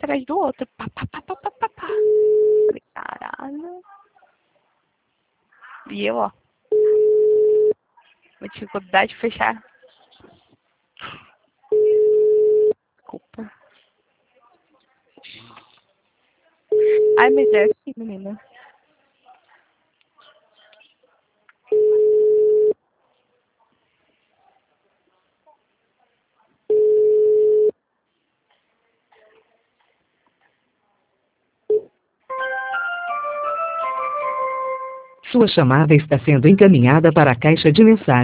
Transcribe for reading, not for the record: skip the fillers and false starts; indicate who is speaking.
Speaker 1: atrás do outro. Pá, pá, pá, pá, pá, pá, pá. Falei, caralho. E eu, ó. Uma dificuldade de fechar. Desculpa. Ai, mas é assim, menina.
Speaker 2: Sua chamada está sendo encaminhada para a caixa de mensagens.